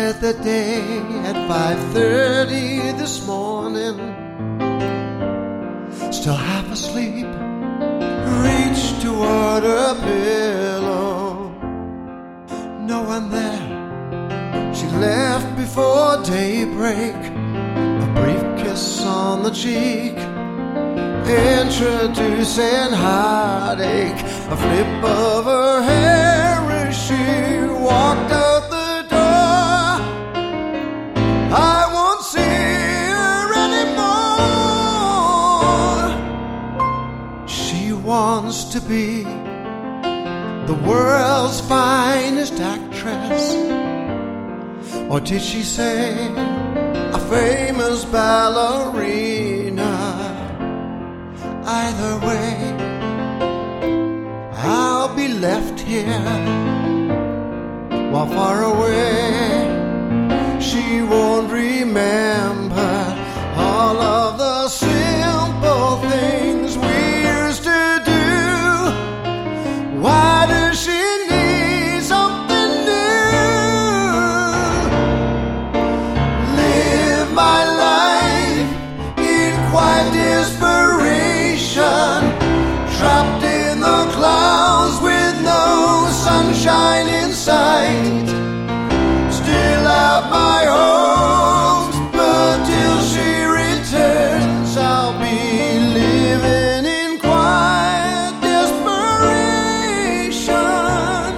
started the day at 5:30 this morning. Still half asleep, reached toward her pillow. No one there. She left before daybreak, a brief kiss on the cheek, introducing heartache, a flip of her hair as she walked out the door. I won't see her anymore. She wants to be the world's finest actress, or did she say a famous ballerina? Either way, I'll be left here while far away. She won't remember all of the simple things we used to do. Why does she need something new? Live my life in quiet desperation, trapped in the clouds with no sunshine in sight. Still have my hopes, but till she returns, I'll be living in quiet desperation.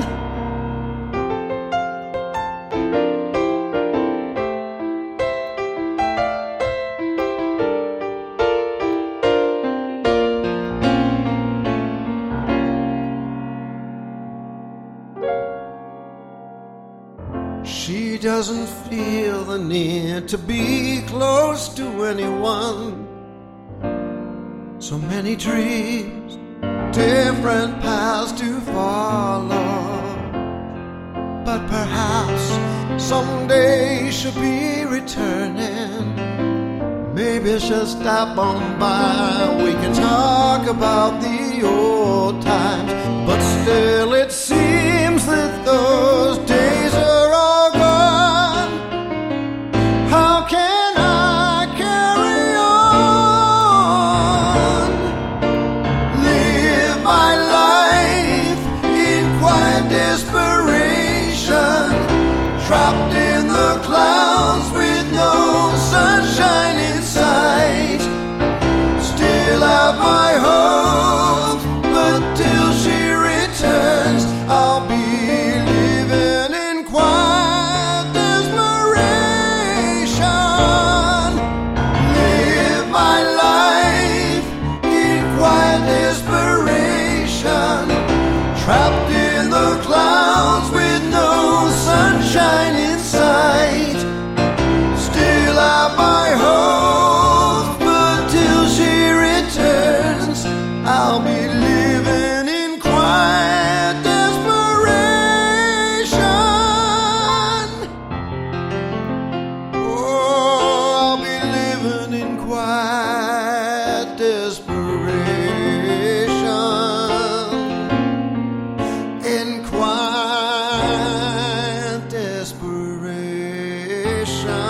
She doesn't feel the need to be close to anyone. So many dreams, different paths to follow. But perhaps someday she'll be returning. Maybe she'll stop on by. We can talk about the old times. But still it seems that those days are all gone. How can I carry on? Live my life in quiet desperation, trapped in the clouds with no sunshine in sight. Still have my hope, but till she returns, I'll be living in quiet desperation. Live my life in quiet desperation, trapped in the clouds with no sunshine in sight. Still have my hope, but till she returns, I'll be living in quiet desperation. Oh, I'll be living in quiet desperation. In quiet desperation.